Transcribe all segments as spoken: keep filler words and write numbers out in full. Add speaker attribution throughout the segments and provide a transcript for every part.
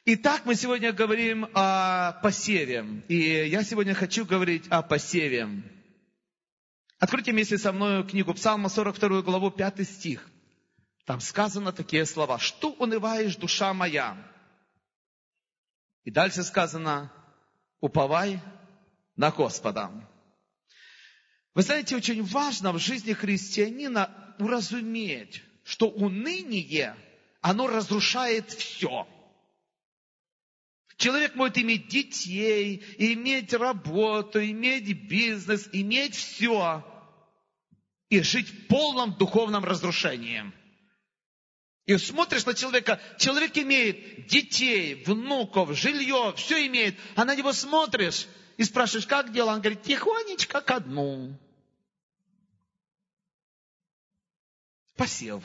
Speaker 1: Итак, мы сегодня говорим о посеве. И я сегодня хочу говорить о посеве. Откройте вместе со мной книгу Псалма, сорок вторую главу, пятый стих. Там сказано такие слова. «Что унываешь, душа моя?» И дальше сказано: «Уповай на Господа». Вы знаете, очень важно в жизни христианина уразуметь, что уныние, оно разрушает все. Человек может иметь детей, иметь работу, иметь бизнес, иметь все и жить в полном духовном разрушении. И смотришь на человека, человек имеет детей, внуков, жилье, все имеет, а на него смотришь и спрашиваешь, как дела? Он говорит, тихонечко ко дну. Посев.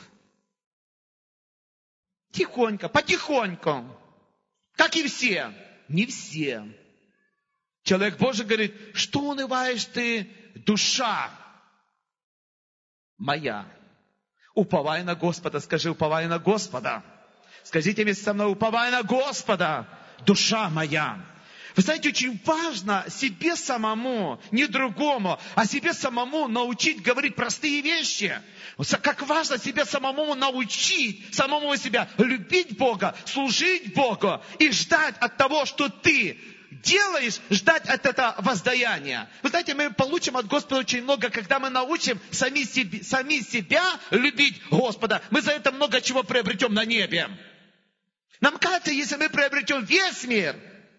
Speaker 1: Тихонько, потихоньку. Как и все. Не все. Человек Божий говорит, что унываешь ты, душа моя? Уповай на Господа. Скажи, уповай на Господа. Скажите вместе со мной, уповай на Господа, душа моя. Вы знаете, очень важно себе самому, не другому, а себе самому научить говорить простые вещи. Как важно себе самому научить, самому себя любить Бога, служить Богу и ждать от того, что ты делаешь, ждать от этого воздаяния. Вы знаете, мы получим от Господа очень много, когда мы научим сами, себе, сами себя любить Господа. Мы за это много чего приобретем на небе. Нам кажется, если мы приобретем весь мир,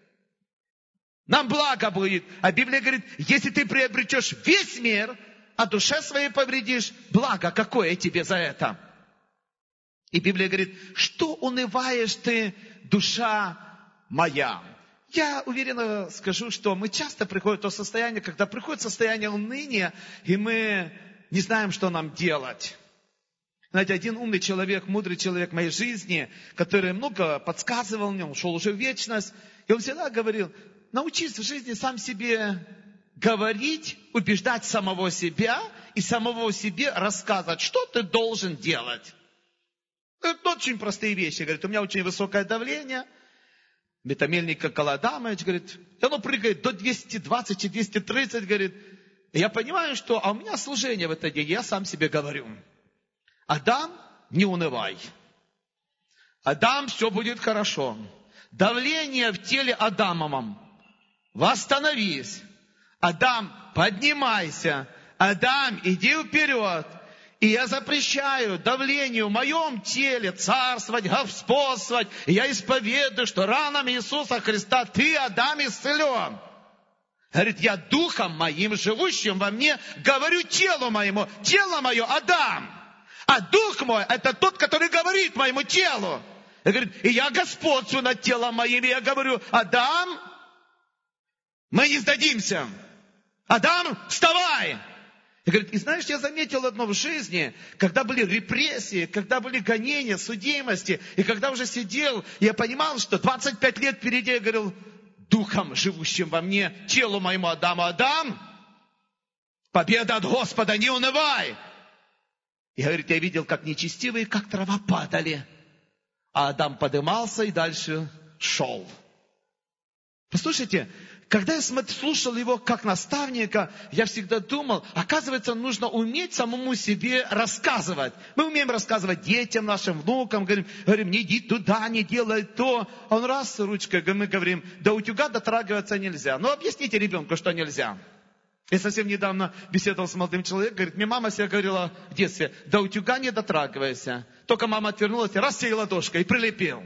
Speaker 1: нам благо будет. А Библия говорит, если ты приобретешь весь мир, а душе своей повредишь, благо какое тебе за это? И Библия говорит, что унываешь ты, душа моя? Я уверенно скажу, что мы часто приходим в то состояние, когда приходит состояние уныния, и мы не знаем, что нам делать. Знаете, один умный человек, мудрый человек в моей жизни, который много подсказывал мне, ушел уже в вечность, и он всегда говорил, научись в жизни сам себе говорить, убеждать самого себя и самого себе рассказывать, что ты должен делать. Это очень простые вещи. Говорит, у меня очень высокое давление, метамельник Каладамович, говорит, и оно прыгает до двести двадцать и двести тридцать, говорит. И я понимаю, что, а у меня служение в этот день, я сам себе говорю. Адам, не унывай. Адам, все будет хорошо. Давление в теле Адамовом. Восстановись. Адам, поднимайся. Адам, иди вперед. И я запрещаю давлению в моем теле царствовать, господствовать. И я исповедую, что ранами Иисуса Христа ты, Адам, исцелен. Говорит, я духом моим, живущим во мне, говорю телу моему. Тело мое, Адам. А дух мой, это тот, который говорит моему телу. И говорит, и я господствую над телом моим. И я говорю, Адам, мы не сдадимся. Адам, вставай! И говорит, и знаешь, я заметил одно в жизни, когда были репрессии, когда были гонения, судимости, и когда уже сидел, я понимал, что двадцать пять лет впереди, я говорил, духом, живущим во мне, телу моему Адаму, Адам, победа от Господа, не унывай! И говорит, я видел, как нечестивые, как трава падали, а Адам подымался и дальше шел. Послушайте, когда я слушал его как наставника, я всегда думал, оказывается, нужно уметь самому себе рассказывать. Мы умеем рассказывать детям, нашим внукам, говорим, говорим, не иди туда, не делай то. А он раз ручкой, мы говорим, до утюга дотрагиваться нельзя. Ну, объясните ребенку, что нельзя. Я совсем недавно беседовал с молодым человеком, говорит, мне мама себе говорила в детстве, до утюга не дотрагивайся. Только мама отвернулась, раз сей ладошкой и прилепил.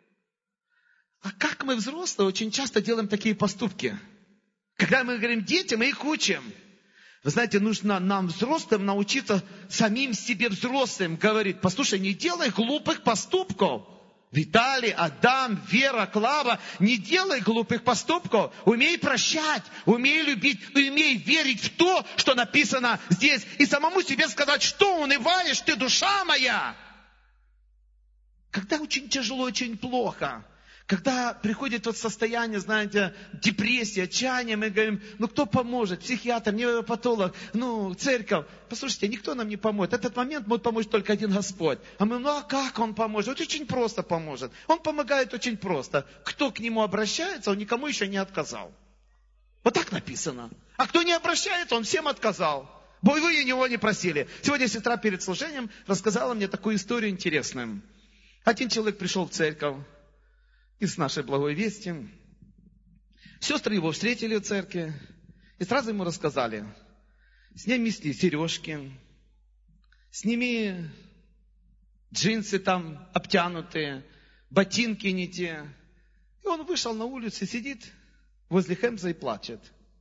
Speaker 1: А как мы, взрослые, очень часто делаем такие поступки? Когда мы говорим детям, мы их учим. Вы знаете, нужно нам, взрослым, научиться самим себе взрослым говорить, послушай, не делай глупых поступков. Виталий, Адам, Вера, Клава, не делай глупых поступков. Умей прощать, умей любить, умей верить в то, что написано здесь. И самому себе сказать, что унываешь ты, душа моя. Когда очень тяжело, очень плохо. Когда приходит вот состояние, знаете, депрессии, отчаяния, мы говорим, ну кто поможет? Психиатр, невропатолог, ну церковь. Послушайте, никто нам не поможет. Этот момент может помочь только один Господь. А мы, ну а как Он поможет? Вот очень просто поможет. Он помогает очень просто. Кто к Нему обращается, Он никому еще не отказал. Вот так написано. А кто не обращается, Он всем отказал. Бо вы у Него не просили. Сегодня сестра перед служением рассказала мне такую историю интересную. Один человек пришел в церковь из нашей благой вести. Сестры его встретили в церкви и сразу ему рассказали: сними сережки, сними джинсы там обтянутые, ботинки не те. И он вышел на улицу, сидит возле Хемза и плачет.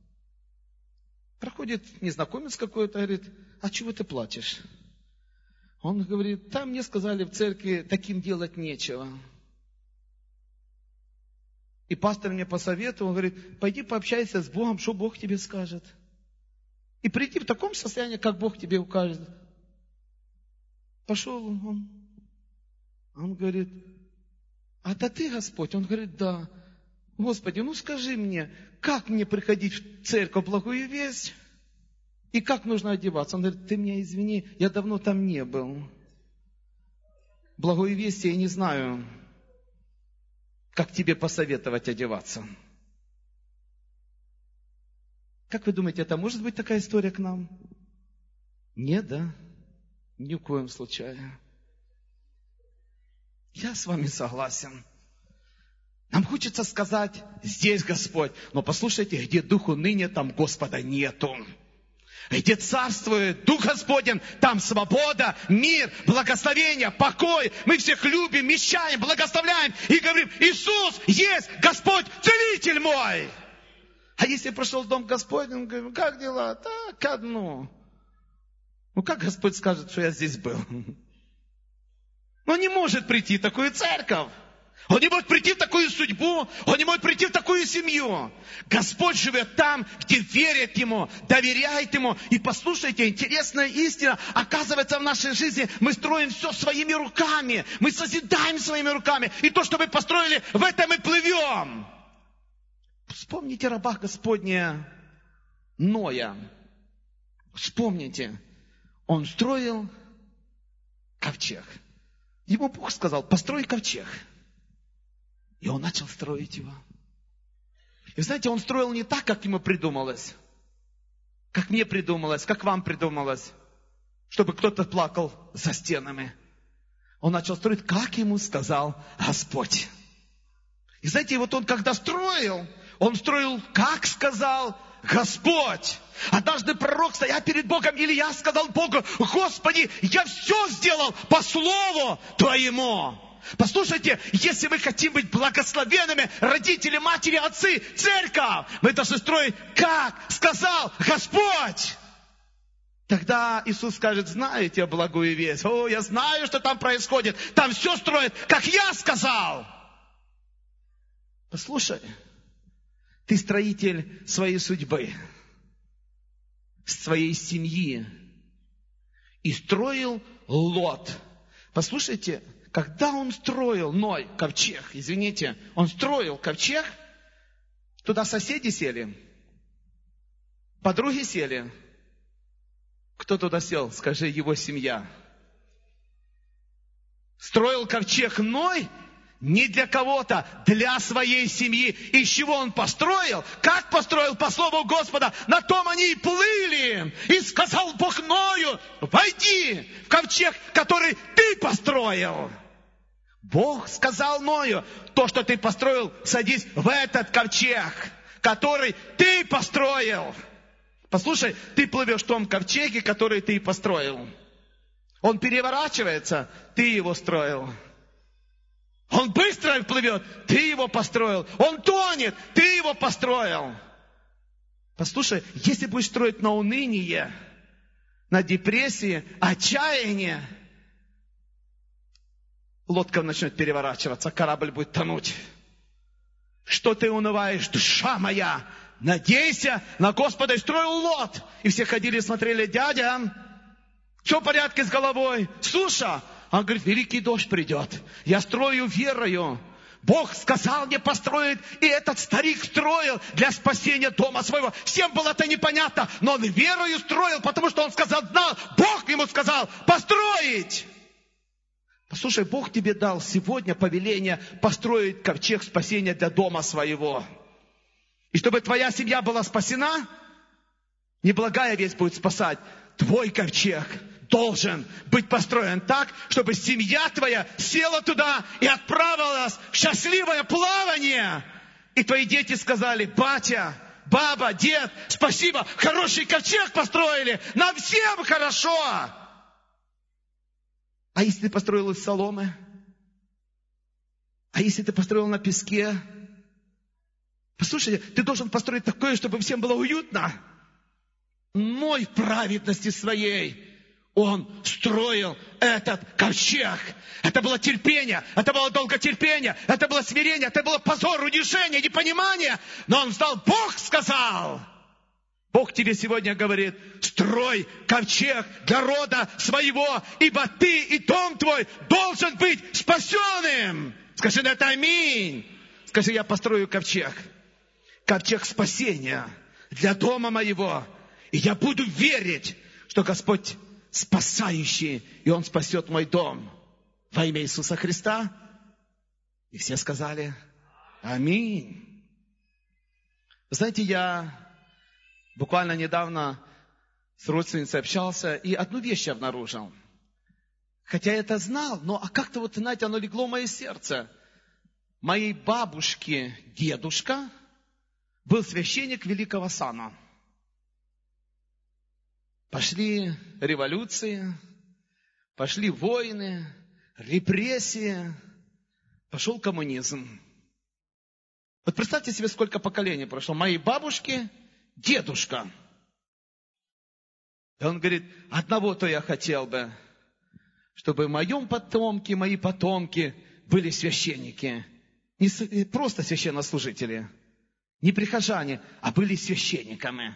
Speaker 1: Проходит незнакомец какой-то, говорит: а чего ты плачешь? Он говорит: там мне сказали в церкви, таким делать нечего. И пастор мне посоветовал, он говорит: пойди пообщайся с Богом, что Бог тебе скажет. И приди в таком состоянии, как Бог тебе укажет. Пошел он. Он говорит: а да ты Господь? Он говорит: да. Господи, ну скажи мне, как мне приходить в церковь благую весть? И как нужно одеваться? Он говорит: ты меня извини, я давно там не был. Благую весть я не знаю, как тебе посоветовать одеваться. Как вы думаете, это может быть такая история к нам? Нет, да? Ни в коем случае. Я с вами согласен. Нам хочется сказать: здесь Господь. Но послушайте, где дух уныния, там Господа нету. Где царствует Дух Господень, там свобода, мир, благословение, покой. Мы всех любим, мещаем, благословляем и говорим: Иисус есть Господь, целитель мой. А если пришел в дом Господень, мы говорим: как дела? Так, одно. Ну как Господь скажет, что я здесь был? Он не может прийти в такую церковь. Он не может прийти в такую судьбу, он не может прийти в такую семью. Господь живет там, где верят Ему, доверяет Ему. И послушайте, интересная истина. Оказывается, в нашей жизни мы строим все своими руками. Мы созидаем своими руками. И то, что мы построили, в этом мы плывем. Вспомните раба Господня Ноя. Вспомните. Он строил ковчег. Ему Бог сказал: построй ковчег. И он начал строить его. И вы знаете, он строил не так, как ему придумалось. Как мне придумалось, как вам придумалось. Чтобы кто-то плакал за стенами. Он начал строить, как ему сказал Господь. И знаете, вот он когда строил, он строил, как сказал Господь. Однажды пророк, стоя перед Богом, Илья сказал Богу: Господи, я все сделал по слову Твоему. Послушайте, если мы хотим быть благословенными, родители, матери, отцы, церковь, мы должны строить, как сказал Господь. Тогда Иисус скажет: знаете благую весть? О, я знаю, что там происходит. Там все строят, как я сказал. Послушай, ты строитель своей судьбы, своей семьи. И строил Лот. Послушайте, когда он строил Ной ковчег, извините, он строил ковчег, туда соседи сели, подруги сели. Кто туда сел? Скажи, его семья. Строил ковчег Ной не для кого-то, для своей семьи. Из чего он построил? Как построил? По слову Господа. На том они и плыли. И сказал Бог Ною: войди в ковчег, который ты построил. Бог сказал Ною: то, что ты построил, садись в этот ковчег, который ты построил. Послушай, ты плывешь в том ковчеге, который ты построил. Он переворачивается, ты его строил. Он быстро плывет, ты его построил. Он тонет, ты его построил. Послушай, если будешь строить на уныние, на депрессии, отчаяние, лодка начнет переворачиваться, корабль будет тонуть. Что ты унываешь, душа моя? Надейся на Господа. И строил Лот. И все ходили и смотрели: дядя, все в порядке с головой? Суша. Он говорит: великий дождь придет. Я строю верою. Бог сказал мне построить, и этот старик строил для спасения дома своего. Всем было это непонятно, но он верою строил, потому что он сказал, знал, Бог ему сказал построить. Послушай, Бог тебе дал сегодня повеление построить ковчег спасения для дома своего. И чтобы твоя семья была спасена, неблагая весть будет спасать. Твой ковчег должен быть построен так, чтобы семья твоя села туда и отправилась в счастливое плавание. И твои дети сказали, батя, баба, дед, спасибо, хороший ковчег построили, нам всем хорошо. А если ты построил из соломы? А если ты построил на песке? Послушайте, ты должен построить такое, чтобы всем было уютно. Ной в праведности своей он строил этот ковчег. Это было терпение, это было долготерпение, это было смирение, это было позор, унижение, непонимание. Но он знал, Бог сказал. Бог тебе сегодня говорит, строй ковчег для рода своего, ибо ты и дом твой должен быть спасенным. Скажи на это аминь. Скажи, я построю ковчег. Ковчег спасения для дома моего. И я буду верить, что Господь спасающий, и Он спасет мой дом во имя Иисуса Христа. И все сказали аминь. Знаете, я буквально недавно с родственницей общался, и одну вещь я обнаружил. Хотя я это знал, но а как-то вот, знаете, оно легло в мое сердце. Моей бабушки дедушка был священник великого сана. Пошли революции, пошли войны, репрессии, пошел коммунизм. Вот представьте себе, сколько поколений прошло. Моей бабушки дедушка. И он говорит, одного-то я хотел бы, чтобы в моем потомке, мои потомки были священники. Не просто священнослужители, не прихожане, а были священниками.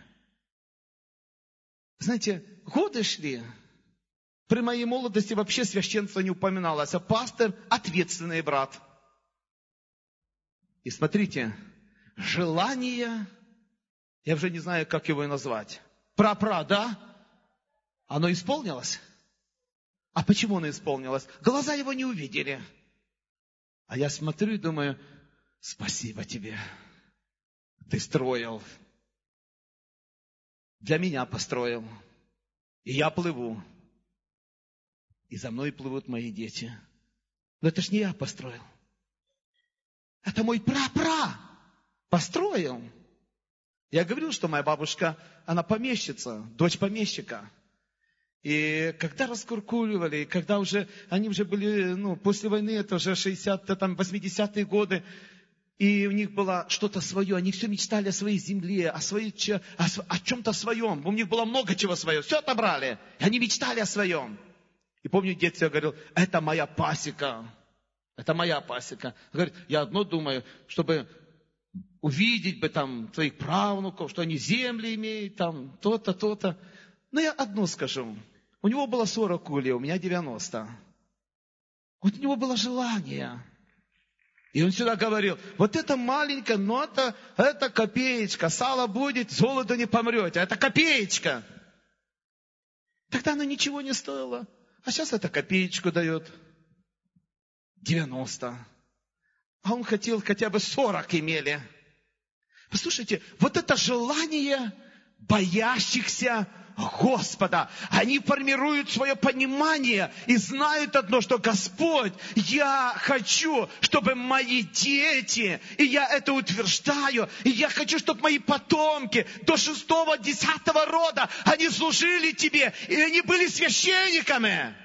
Speaker 1: Знаете, годы шли. При моей молодости вообще священство не упоминалось, а пастор – ответственный брат. И смотрите, желание, я уже не знаю, как его назвать, пра-пра, да? Оно исполнилось? А почему оно исполнилось? Глаза его не увидели. А я смотрю и думаю, спасибо тебе, ты строил. Для меня построил. И я плыву. И за мной плывут мои дети. Но это ж не я построил. Это мой пра-пра построил. Я говорил, что моя бабушка, она помещица, дочь помещика. И когда раскуркуливали, когда уже, они уже были, ну, после войны, это уже шестидесятые, там, восьмидесятые годы, и у них было что-то свое, они все мечтали о своей земле, о, своей, о, о чем-то своем. У них было много чего свое, все отобрали. И они мечтали о своем. И помню, дед все говорил, это моя пасека. Это моя пасека. Говорит, я одно думаю, чтобы увидеть бы там твоих правнуков, что они земли имеют, там то-то, то-то. Но я одно скажу. У него было сорок ульев, у меня девяносто. Вот у него было желание. И он всегда говорил, вот это маленькое, но это, это копеечка. Сало будет, золото не помрете. Это копеечка. Тогда оно ничего не стоило. А сейчас это копеечку дает. девяносто. А он хотел хотя бы сорок имели. Послушайте, вот это желание боящихся Господа. Они формируют свое понимание и знают одно, что Господь, я хочу, чтобы мои дети, и я это утверждаю, и я хочу, чтобы мои потомки до шестого, десятого рода, они служили Тебе, и они были священниками.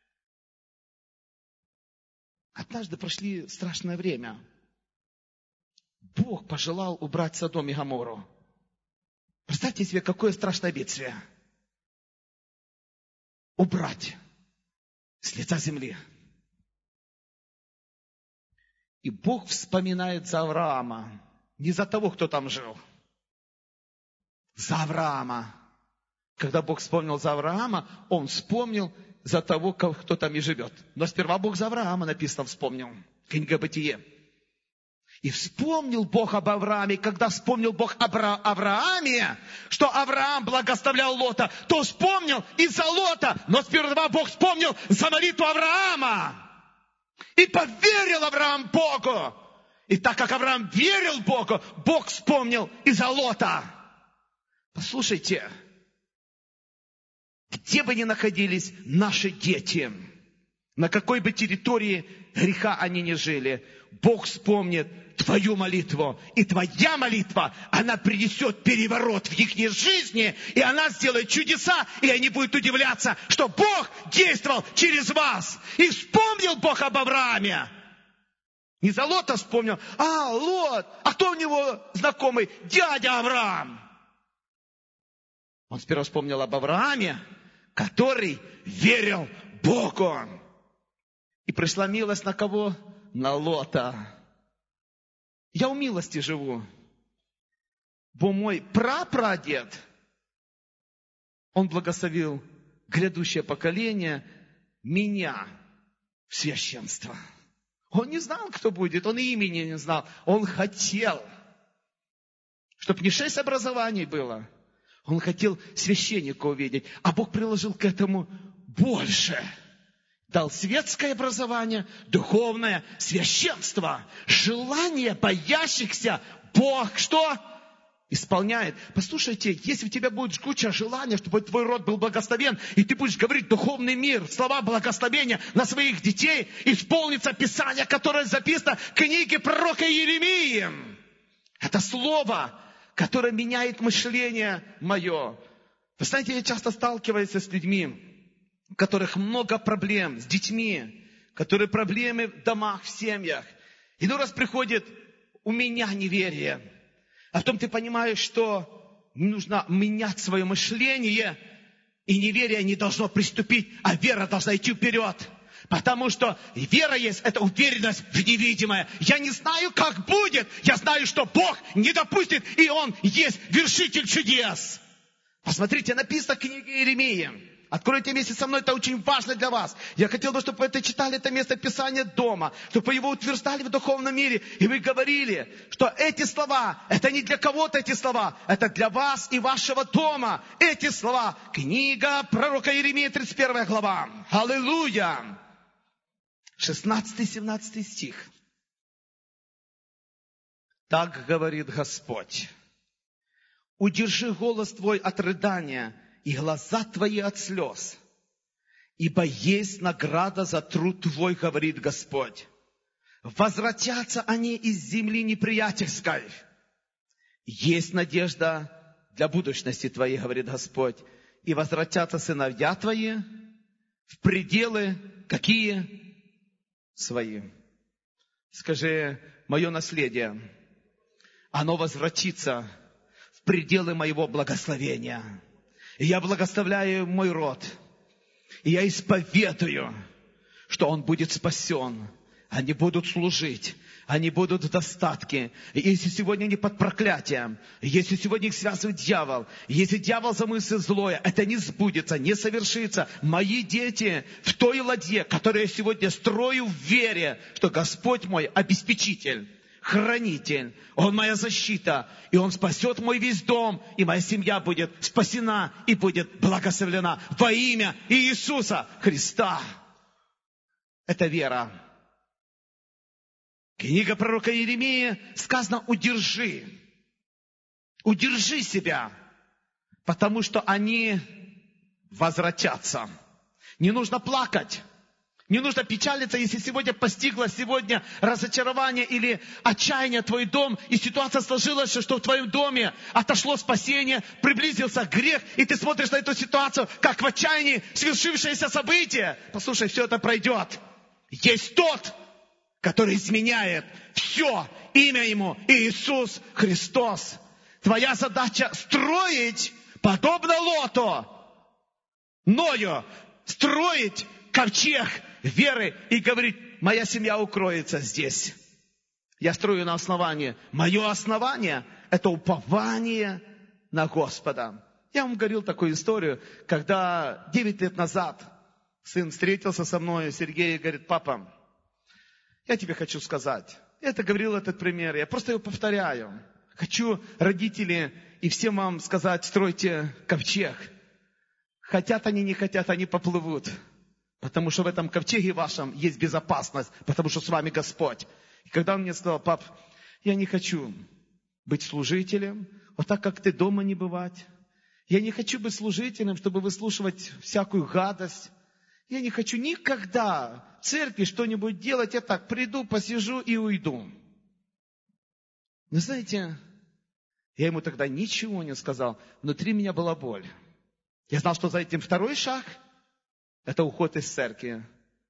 Speaker 1: Однажды прошли страшное время. Бог пожелал убрать Содом и Гоморру. Представьте себе, какое страшное бедствие. Убрать с лица земли. И Бог вспоминает за Авраама. Не за того, кто там жил. За Авраама. Когда Бог вспомнил за Авраама, Он вспомнил за того, кто там и живет. Но сперва Бог за Авраама, написано, вспомнил. Книга Бытие. И вспомнил Бог об Аврааме. Когда вспомнил Бог об Аврааме, что Авраам благословлял Лота, то вспомнил и за Лота. Но сперва Бог вспомнил за молитву Авраама. И поверил Авраам Богу. И так как Авраам верил Богу, Бог вспомнил и за Лота. Послушайте, где бы ни находились наши дети, на какой бы территории греха они ни жили, Бог вспомнит твою молитву. И твоя молитва, она принесет переворот в их жизни, и она сделает чудеса, и они будут удивляться, что Бог действовал через вас. И вспомнил Бог об Аврааме. Не за Лота вспомнил, а, Лот, а кто у него знакомый? Дядя Авраам. Он сперва вспомнил об Аврааме, который верил Богу. И пришла милость на кого? На Лота. Я у милости живу. Бо мой прапрадед, он благословил грядущее поколение, меня в священство. Он не знал, кто будет, он имени не знал. Он хотел, чтобы не шесть образований было. Он хотел священника увидеть, а Бог приложил к этому больше. Дал светское образование, духовное священство. Желание боящихся Бог что? Исполняет. Послушайте, если у тебя будет жгучее желание, чтобы твой род был благословен, и ты будешь говорить духовный мир, слова благословения на своих детей, исполнится Писание, которое записано в книге пророка Иеремии. Это слово, которое меняет мышление мое. Вы знаете, я часто сталкиваюсь с людьми, у которых много проблем с детьми, которые проблемы в домах, в семьях. Иной раз приходит у меня неверие. А потом ты понимаешь, что нужно менять свое мышление, и неверие не должно приступить, а вера должна идти вперед. Потому что вера есть, это уверенность в невидимое. Я не знаю, как будет, я знаю, что Бог не допустит, и Он есть вершитель чудес. Посмотрите, написано в книге Иеремии. Откройте вместе со мной, это очень важно для вас. Я хотел бы, чтобы вы это читали, это место Писания дома, чтобы вы его утверждали в духовном мире, и вы говорили, что эти слова, это не для кого-то эти слова, это для вас и вашего дома. Эти слова, книга пророка Иеремии, тридцать первая глава. Аллилуйя! шестнадцатый-семнадцатый стих. Так говорит Господь: удержи голос твой от рыдания, и глаза твои от слез. Ибо есть награда за труд твой, говорит Господь. Возвратятся они из земли неприятельской. Есть надежда для будущности твоей, говорит Господь. И возвратятся сыновья твои в пределы какие? Свои. Скажи, мое наследие, оно возвратится в пределы моего благословения. И я благословляю мой род. И я исповедую, что он будет спасен. Они будут служить. Они будут в достатке. И если сегодня они под проклятием, если сегодня их связывает дьявол, если дьявол замыслил злое, это не сбудется, не совершится. Мои дети в той ладье, которую я сегодня строю в вере, что Господь мой обеспечитель, хранитель, Он моя защита, и Он спасет мой весь дом, и моя семья будет спасена и будет благословлена во имя Иисуса Христа. Это вера. Книга пророка Иеремии сказано: удержи, удержи себя, потому что они возвратятся. Не нужно плакать. Не нужно печалиться, если сегодня постигло сегодня разочарование или отчаяние твой дом, и ситуация сложилась, что в твоем доме отошло спасение, приблизился грех, и ты смотришь на эту ситуацию, как в отчаянии свершившееся событие. Послушай, все это пройдет. Есть тот, который изменяет все, имя Ему Иисус Христос. Твоя задача строить, подобно Лоту, Ною, строить ковчег веры и говорить: моя семья укроется здесь. Я строю на основании. Мое основание – это упование на Господа. Я вам говорил такую историю, когда девять лет назад сын встретился со мной, Сергей, и говорит: папа, я тебе хочу сказать, Я это говорил, этот пример, я просто его повторяю. Хочу, родители, и всем вам сказать, стройте ковчег. Хотят они, не хотят, они поплывут. Потому что в этом ковчеге вашем есть безопасность, потому что с вами Господь. И когда он мне сказал: пап, я не хочу быть служителем, вот так, как ты дома не бывать. Я не хочу быть служителем, чтобы выслушивать всякую гадость. Я не хочу никогда в церкви что-нибудь делать. Я так приду, посижу и уйду. Но знаете, я ему тогда ничего не сказал. Внутри меня была боль. Я знал, что за этим второй шаг – это уход из церкви.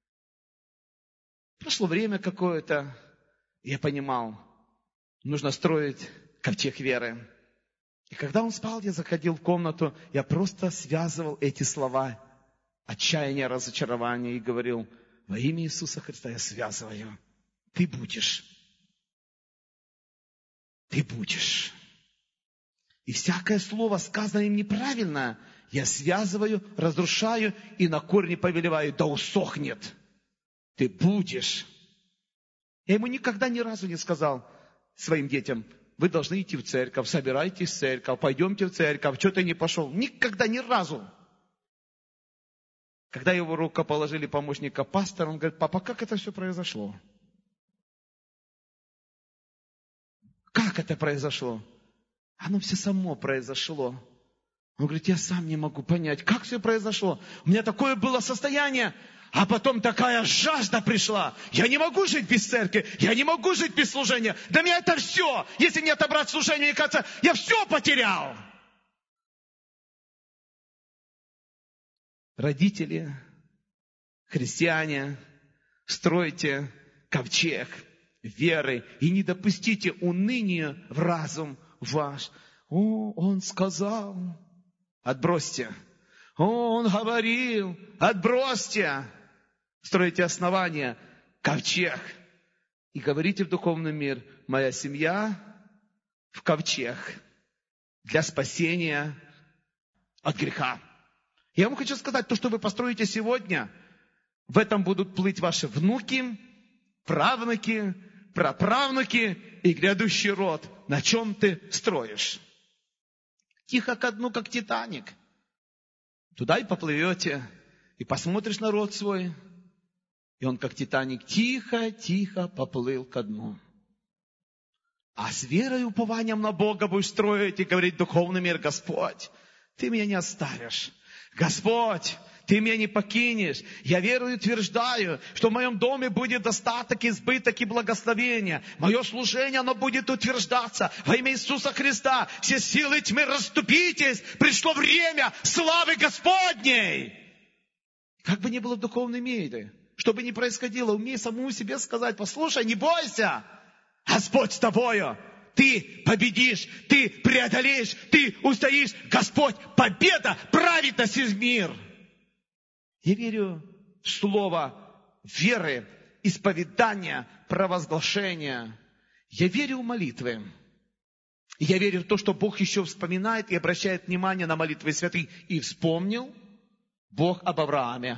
Speaker 1: Прошло время какое-то, и я понимал, нужно строить ковчег веры. И когда он спал, я заходил в комнату, я просто связывал эти слова отчаяния, разочарования и говорил: во имя Иисуса Христа я связываю. Ты будешь. Ты будешь. И всякое слово, сказанное им неправильно, я связываю, разрушаю и на корне повелеваю: да усохнет. Ты будешь. Я ему никогда ни разу не сказал своим детям: вы должны идти в церковь, собирайтесь в церковь, пойдемте в церковь, что ты не пошел. Никогда, ни разу. Когда его рукоположили помощника пастора, он говорит: папа, как это все произошло? Как это произошло? Оно все само произошло. Он говорит: я сам не могу понять, как все произошло. У меня такое было состояние, а потом такая жажда пришла. Я не могу жить без церкви, я не могу жить без служения. Да меня это все, если не отобрать служение, мне кажется, я все потерял. Родители, христиане, стройте ковчег веры и не допустите уныния в разум ваш. О, он сказал, отбросьте. О, он говорил, отбросьте. Стройте основания, ковчег. И говорите в духовный мир: моя семья в ковчег для спасения от греха. Я вам хочу сказать, то, что вы построите сегодня, в этом будут плыть ваши внуки, правнуки, праправнуки и грядущий род. На чем ты строишь? Тихо ко дну, как Титаник. Туда и поплывете, и посмотришь на род свой, и он, как Титаник, тихо-тихо поплыл ко дну. А с верой и упованием на Бога будешь строить и говорить духовный мир: Господь, Ты меня не оставишь. Господь, Ты меня не покинешь. Я верую и утверждаю, что в моем доме будет достаток, избыток и благословение. Мое служение, оно будет утверждаться во имя Иисуса Христа. Все силы тьмы расступитесь. Пришло время славы Господней. Как бы ни было в духовном мире, что бы ни происходило, умей самому себе сказать: послушай, не бойся. Господь с тобою. Ты победишь, ты преодолеешь, ты устоишь. Господь, победа, праведность из мир. Я верю в слово веры, исповедания, провозглашения. Я верю в молитвы. Я верю в то, что Бог еще вспоминает и обращает внимание на молитвы святых. И вспомнил Бог об Аврааме.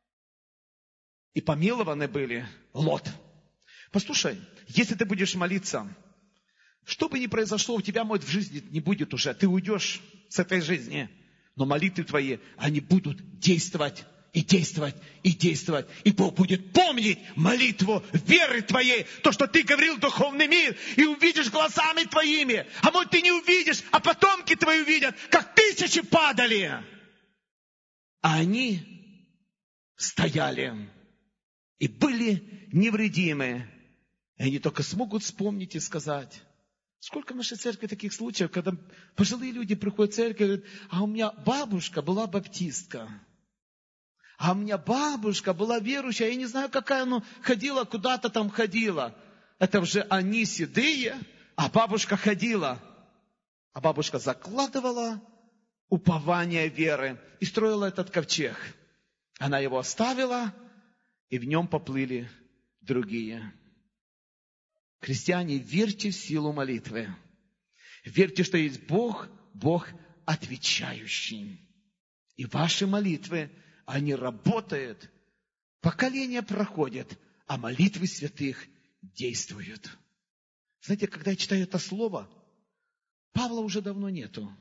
Speaker 1: И помилованы были Лот. Послушай, если ты будешь молиться, что бы ни произошло, у тебя, может, в жизни не будет уже. Ты уйдешь с этой жизни. Но молитвы твои, они будут действовать и действовать и действовать. И Бог будет помнить молитву веры твоей. То, что ты говорил в духовный мир. И увидишь глазами твоими. А может, ты не увидишь, а потомки твои увидят, как тысячи падали. А они стояли и были невредимы. И они только смогут вспомнить и сказать: сколько в нашей церкви таких случаев, когда пожилые люди приходят в церковь и говорят: а у меня бабушка была баптистка. А у меня бабушка была верующая, я не знаю, какая она ходила, куда-то там ходила. Это уже они седые, а бабушка ходила. А бабушка закладывала упование веры и строила этот ковчег. Она его оставила, и в нем поплыли другие. Христиане, верьте в силу молитвы. Верьте, что есть Бог, Бог отвечающий. И ваши молитвы, они работают. Поколения проходят, а молитвы святых действуют. Знаете, когда я читаю это слово, Павла уже давно нету.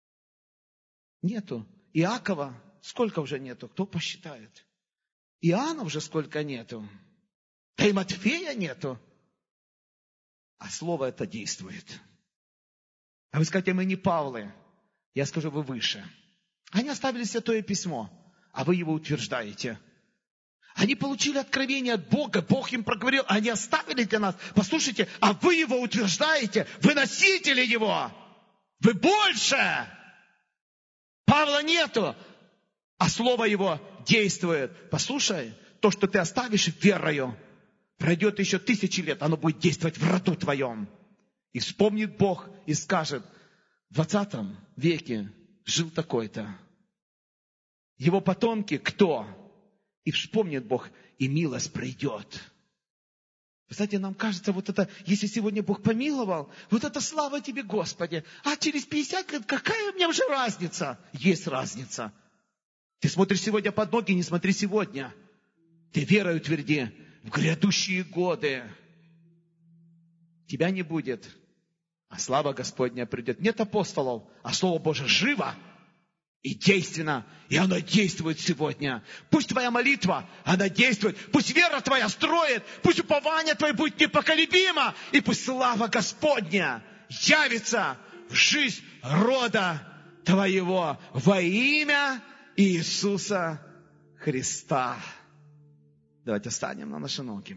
Speaker 1: Нету. Иакова сколько уже нету? Кто посчитает? Иоанна уже сколько нету? Да и Матфея нету. А слово это действует. А вы скажете, мы не Павлы. Я скажу, вы выше. Они оставили Святое Письмо, а вы его утверждаете. Они получили откровение от Бога, Бог им проговорил, они оставили для нас. Послушайте, а вы его утверждаете, вы носители его, вы больше. Павла нету, а слово его действует. Послушай, то, что ты оставишь верою, пройдет еще тысячи лет, оно будет действовать в роду твоем. И вспомнит Бог и скажет, в двадцатом веке жил такой-то. Его потомки кто? И вспомнит Бог, и милость придет. Вы знаете, нам кажется, вот это, если сегодня Бог помиловал, вот это слава тебе, Господи. А через пятьдесят лет какая у меня уже разница? Есть разница. Ты смотришь сегодня под ноги, не смотри сегодня. Ты верою тверди, в грядущие годы тебя не будет, а слава Господня придет. Нет апостолов, а Слово Божие живо и действенно, и оно действует сегодня. Пусть твоя молитва, она действует. Пусть вера твоя строит, пусть упование твое будет непоколебимо, и пусть слава Господня явится в жизнь рода твоего во имя Иисуса Христа. Давайте встанем на наши ноги.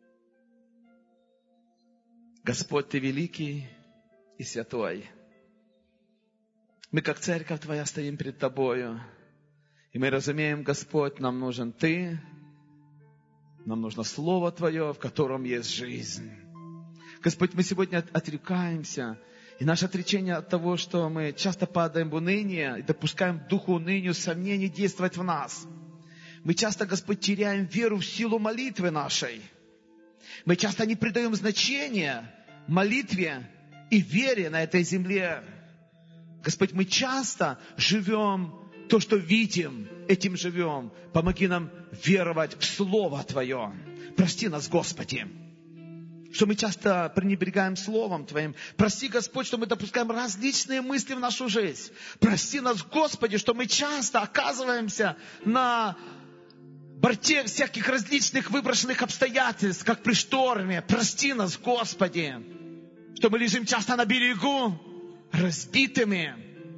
Speaker 1: Господь, Ты великий и святой. Мы, как церковь Твоя, стоим перед Тобою. И мы разумеем, Господь, нам нужен Ты, нам нужно Слово Твое, в котором есть жизнь. Господь, мы сегодня отрекаемся. И наше отречение от того, что мы часто падаем в уныние и допускаем духу унынию, сомнений действовать в нас. Мы часто, Господь, теряем веру в силу молитвы нашей. Мы часто не придаем значения молитве и вере на этой земле. Господь, мы часто живем то, что видим, этим живем. Помоги нам веровать в Слово Твое. Прости нас, Господи, что мы часто пренебрегаем Словом Твоим. Прости, Господь, что мы допускаем различные мысли в нашу жизнь. Прости нас, Господи, что мы часто оказываемся на борте всяких различных выброшенных обстоятельств, как при шторме. Прости нас, Господи, что мы лежим часто на берегу, разбитыми.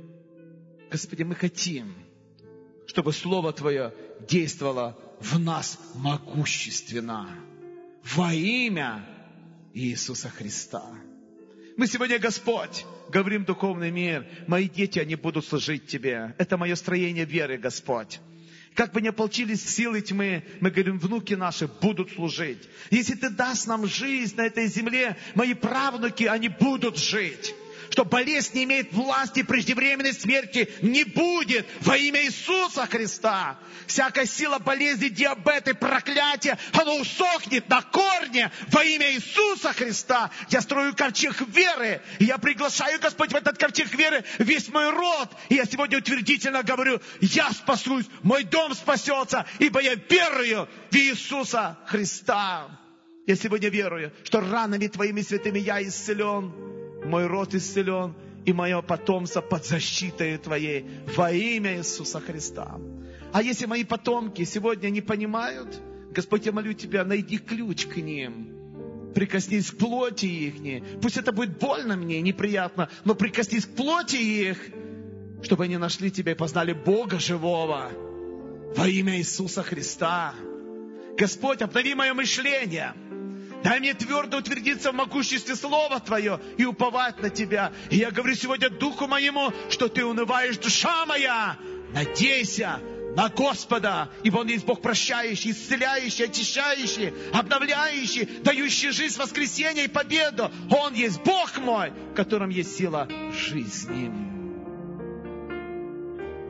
Speaker 1: Господи, мы хотим, чтобы Слово Твое действовало в нас могущественно. Во имя Иисуса Христа. Мы сегодня, Господь, говорим духовный мир. Мои дети, они будут служить Тебе. Это мое строение веры, Господь. Как бы ни ополчились силы тьмы, мы говорим, внуки наши будут служить. Если Ты дашь нам жизнь на этой земле, мои правнуки, они будут жить. Что болезнь не имеет власти, преждевременной смерти не будет во имя Иисуса Христа. Всякая сила болезни, диабета, проклятия, оно усохнет на корне во имя Иисуса Христа. Я строю ковчег веры, и я приглашаю, Господь, в этот ковчег веры весь мой род. И я сегодня утвердительно говорю, я спасусь, мой дом спасется, ибо я верую в Иисуса Христа. Я сегодня верую, что ранами Твоими святыми я исцелен. Мой род исцелен, и мое потомство под защитой Твоей во имя Иисуса Христа. А если мои потомки сегодня не понимают, Господь, я молю Тебя, найди ключ к ним. Прикоснись к плоти их. Пусть это будет больно мне, неприятно, но прикоснись к плоти их, чтобы они нашли Тебя и познали Бога живого во имя Иисуса Христа. Господь, обнови мое мышление. Дай мне твердо утвердиться в могуществе Слова Твое и уповать на Тебя. И я говорю сегодня духу моему, что ты унываешь, душа моя. Надейся на Господа, ибо Он есть Бог прощающий, исцеляющий, очищающий, обновляющий, дающий жизнь, воскресение и победу. Он есть Бог мой, в котором есть сила жизни.